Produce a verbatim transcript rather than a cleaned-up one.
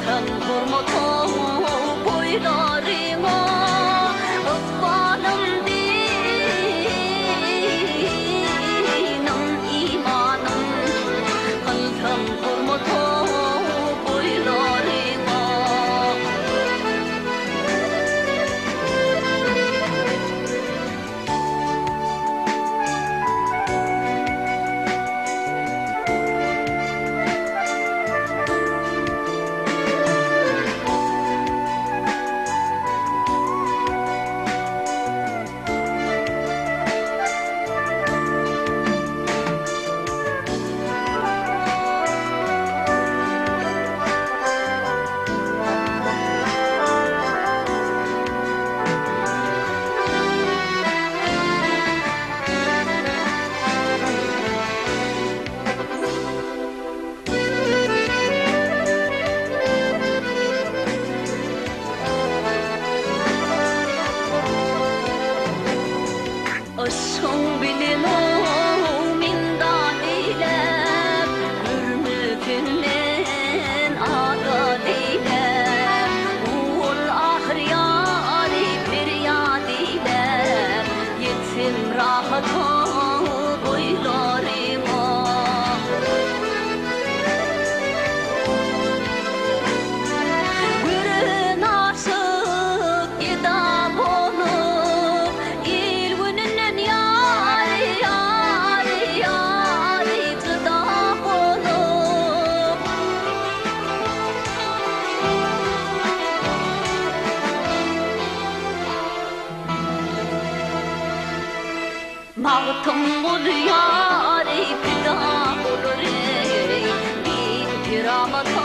Kalkan kurmoto boylarıma Ökbalım dinin imanım Kalkan kurmoto boylarıma Aşkın bilin o mindan eylem Hürmetinden adat eylem Ul ahir yâri feryat eylem Yetim rahata boylarıma Gürün aşık edap olup il gününden yâri yâri yâri gıdap olup Mağtım ol yâri fida olur ey Bin kiramat